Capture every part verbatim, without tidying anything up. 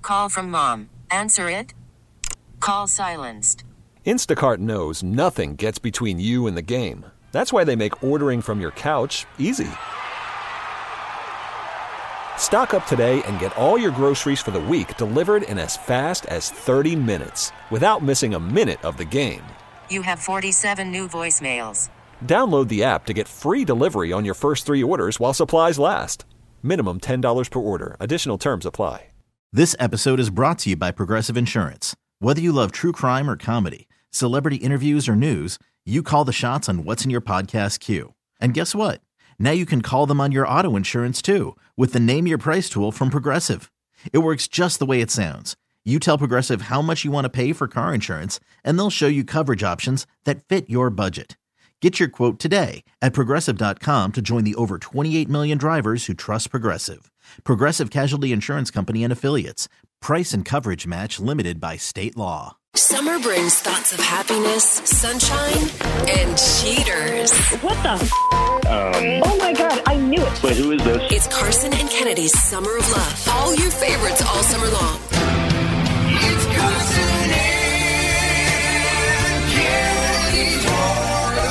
call from mom. Answer it. Call silenced. Instacart knows nothing gets between you and the game. That's why they make ordering from your couch easy. Stock up today and get all your groceries for the week delivered in as fast as thirty minutes without missing a minute of the game. You have forty-seven new voicemails. Download the app to get free delivery on your first three orders while supplies last. Minimum ten dollars per order. Additional terms apply. This episode is brought to you by Progressive Insurance. Whether you love true crime or comedy, celebrity interviews or news, you call the shots on what's in your podcast queue. And guess what? Now you can call them on your auto insurance too with the Name Your Price tool from Progressive. It works just the way it sounds. You tell Progressive how much you want to pay for car insurance, and they'll show you coverage options that fit your budget. Get your quote today at Progressive dot com to join the over twenty-eight million drivers who trust Progressive. Progressive Casualty Insurance Company and Affiliates. Price and coverage match limited by state law. Summer brings thoughts of happiness, sunshine, and cheaters. What the f***? Um, oh my God, I knew it. Wait, who is this? It's Carson and Kennedy's Summer of Love. All your favorites all summer long. It's Carson and Kennedy's War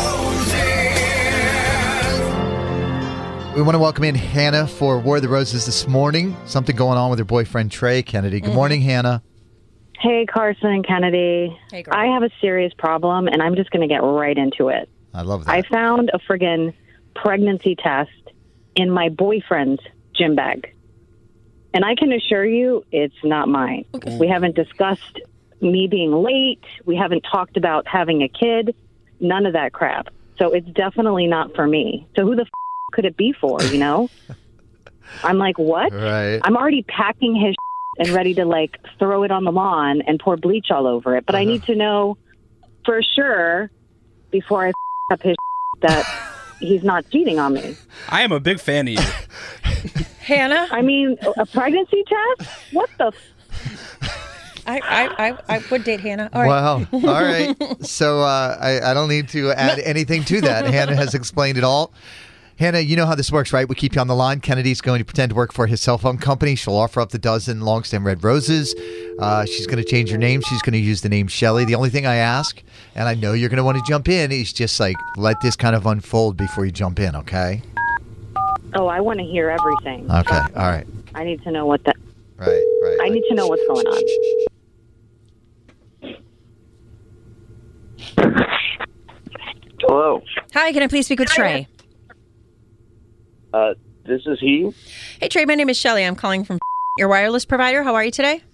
of Roses. We want to welcome in Hannah for War of the Roses this morning. Something going on with her boyfriend, Trey Kennedy. Good mm-hmm. morning, Hannah. Hey, Carson and Kennedy. Hey, girl. I have a serious problem, and I'm just going to get right into it. I love that. I found a friggin' pregnancy test in my boyfriend's gym bag. And I can assure you it's not mine. Okay. We haven't discussed me being late. We haven't talked about having a kid. None of that crap. So it's definitely not for me. So who the f*** could it be for, you know? I'm like, what? Right. I'm already packing his and ready to, like, throw it on the lawn and pour bleach all over it. But uh-huh. I need to know for sure before I f*** up his that he's not cheating on me. I am a big fan of you. Hannah? I mean, a pregnancy test? What the f- I, I, I, I would date Hannah. All right. Wow. All right. So uh, I, I don't need to add anything to that. Hannah has explained it all. Hannah, you know how this works, right? We keep you on the line. Kennedy's going to pretend to work for his cell phone company. She'll offer up the dozen long-stem red roses. Uh, she's going to change her name. She's going to use the name Shelly. The only thing I ask, and I know you're going to want to jump in, is just like let this kind of unfold before you jump in, okay? Oh, I want to hear everything. Okay. All right. I need to know what that... Right, right. I need to know what's going on. Hello. Hi, can I please speak with Trey? Uh, this is he. Hey, Trey, my name is Shelly. I'm calling from your wireless provider. How are you today?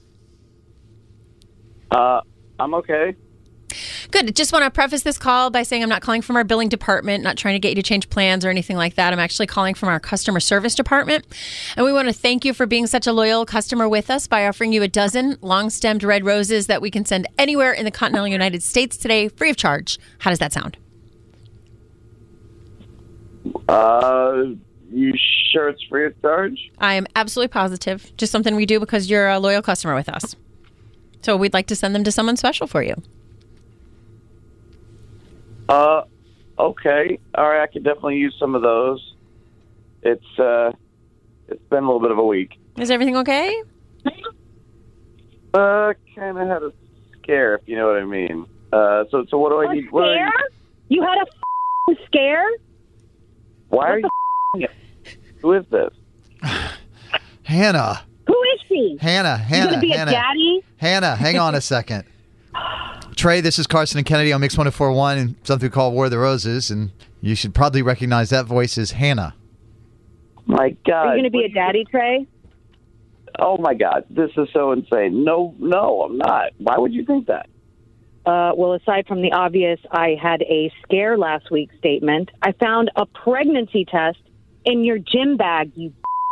Uh, I'm okay. Good. Just want to preface this call by saying I'm not calling from our billing department, not trying to get you to change plans or anything like that. I'm actually calling from our customer service department. And we want to thank you for being such a loyal customer with us by offering you a dozen long-stemmed red roses that we can send anywhere in the continental United States today, free of charge. How does that sound? Uh... You sure it's free of charge? I am absolutely positive. Just something we do because you're a loyal customer with us. So we'd like to send them to someone special for you. Uh, okay. All right, I could definitely use some of those. It's, uh, it's been a little bit of a week. Is everything okay? Uh, kind of had a scare, if you know what I mean. Uh, so, so what do I a need? What scare? you... you had a f- scare? Why what are you... Who is this? Hannah. Who is she? Hannah. Hannah. You gonna be Hannah. a daddy? Hannah, hang on a second. Trey, this is Carson and Kennedy on Mix one oh four point one and something called War of the Roses, and you should probably recognize that voice as Hannah. My God. Are you going to be a daddy, Trey? Oh, my God. This is so insane. No, no, I'm not. Why would you think that? Uh, well, aside from the obvious, I had a scare last week statement. I found a pregnancy test in your gym bag, you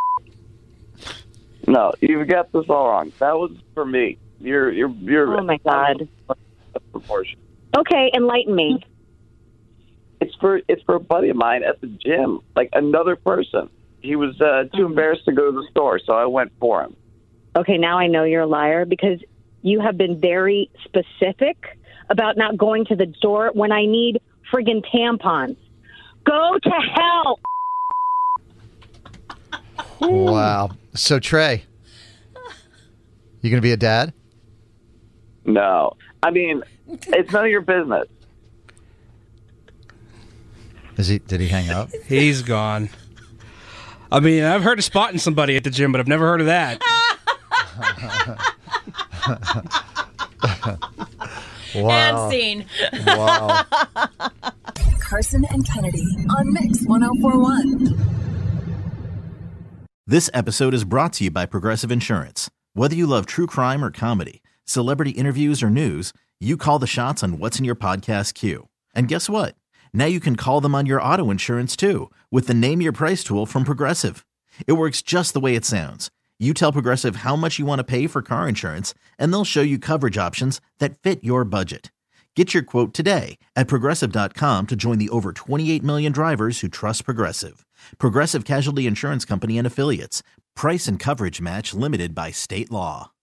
No, you've got this all wrong. That was for me. You're, you're, you're. Oh, my God. Proportion. Okay, enlighten me. It's for, it's for a buddy of mine at the gym, like another person. He was uh, too embarrassed to go to the store, so I went for him. Okay, now I know you're a liar because you have been very specific about not going to the store when I need friggin' tampons. Go to hell! Wow. So, Trey, You going to be a dad? No. I mean, it's none of your business. Is he? Did he hang up? He's gone. I mean, I've heard of spotting somebody at the gym, but I've never heard of that. Wow. And scene. Wow. Carson and Kennedy on Mix ten forty-one. This episode is brought to you by Progressive Insurance. Whether you love true crime or comedy, celebrity interviews or news, you call the shots on what's in your podcast queue. And guess what? Now you can call them on your auto insurance too with the Name Your Price tool from Progressive. It works just the way it sounds. You tell Progressive how much you want to pay for car insurance, and they'll show you coverage options that fit your budget. Get your quote today at Progressive dot com to join the over twenty-eight million drivers who trust Progressive. Progressive Casualty Insurance Company and Affiliates. Price and coverage match limited by state law.